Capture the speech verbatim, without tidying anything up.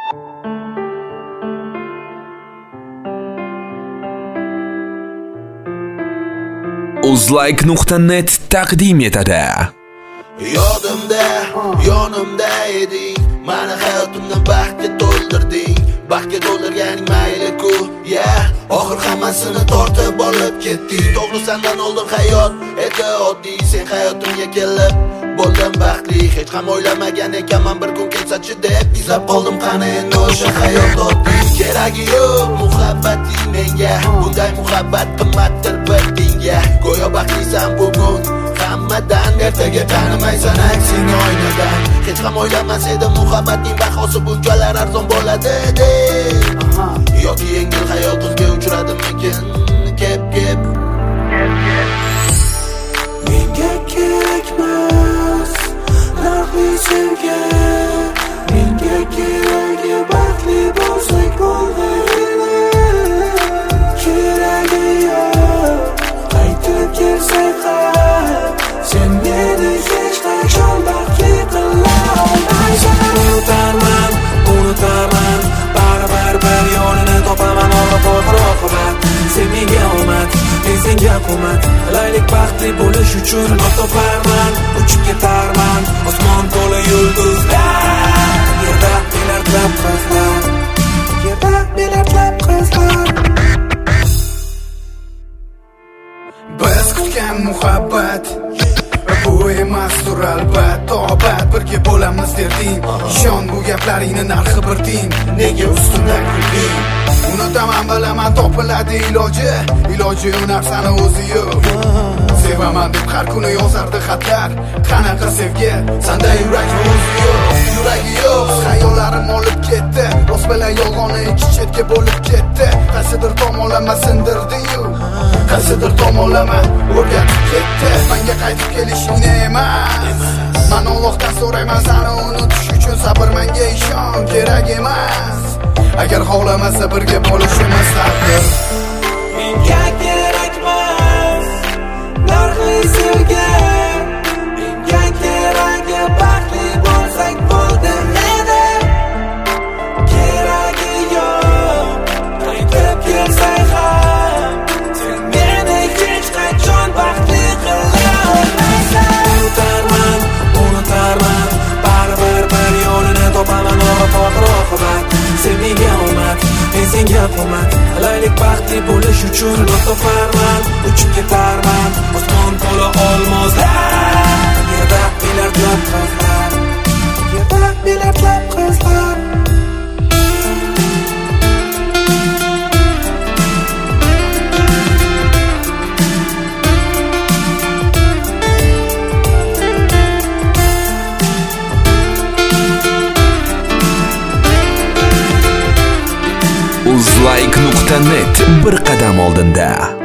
uzlike nuqta net taqdim etadi. Yodimda, yonimda eding, meni hayotimni baxtga to'ldirding. Baxtga to'ldirganing mayli-ku, ya, oxir hammasini tortib olib ketding. To'g'ri sendan oldin hayot edi oddiy, sen hayotimga kelib bo'ldim baxtli. Hech ham o'ylamagan ekanman bir kun kelsa-chi deb izlab qoldim qani endi o'sha hayot oddiy. Keragi yo'q muhabbating menga, bunday muhabbat qimmatdir bir dinga. Go'yo baxtlisan bugun hammadan, ertaga tanimaysan aksini oynadan. Hech ham o'ylamas edim muhabbatning bahosi bunchalar arzon bo'ladi deb. Yoki yengil hayotimga uchradimmikin kep kep. Menga kerakmas narxli sevgi, menga keragi baxtli bo'lsak bo'lg'ayli. Keragi yo'q qaytib kelsak ham, sen meni hech qachon baxtli qila olmaysan. Unutarman, unutarman, baribir bir yo'lini topaman. Oxir-oqibat sen menga omad, men senga qo'mat. Qilaylik baxtli bo'lish uchun ot toparman, uchib ketarman osmon to'la yulduzlar. Yerda milardlab qizlar, yerda milardlab qizlar. Biz kutgan muhabbat bu emasdir albatta, obat birga bo'lamiz derding. Ishon bu gaplaringni narxi bir tiyin, nega ustimdan kulding? Unutaman bilaman topiladi iloji, iloji u narsani o'zi yo'q. Sevaman deb har kuni yozardi xatlar, qanaqa sevgi sanda yurak o'zi yo'q. Yuragi yo'q, xayollarim olib ketdi, rost bilan yolg'onni ikki chetga bo'lib ketdi. Qaysidir tomonlama sindirdi-yu, qaysidir tomonlama o'rgatib ketdi. Menga qaytib kelishingni emas, men Allohdan so'rayman seni unutish uchun sabr, menga ishon, kerak emas. Agar xohlamasa birga bo'lishimiz taqdir. Menga kerakmas narxli sevgi, menga keragi baxtli bo'lsak bo'ldi edi. Keragi yo'q qaytib kelsak ham, sen meni hech qachon baxtli qila olmaysan. Unutarman, unutarman, baribir bir yo'lini topaman. Oxir-oqibat sen menga omad, men senga qo'mat. Qilaylik baxtli bo'lish uchun ot toparman, uchib ketarman osmon to'la olmoslar. Yerda milardlab qizlar, yerda milardlab qizlar. uzlike nuqta net bir qadam oldinda.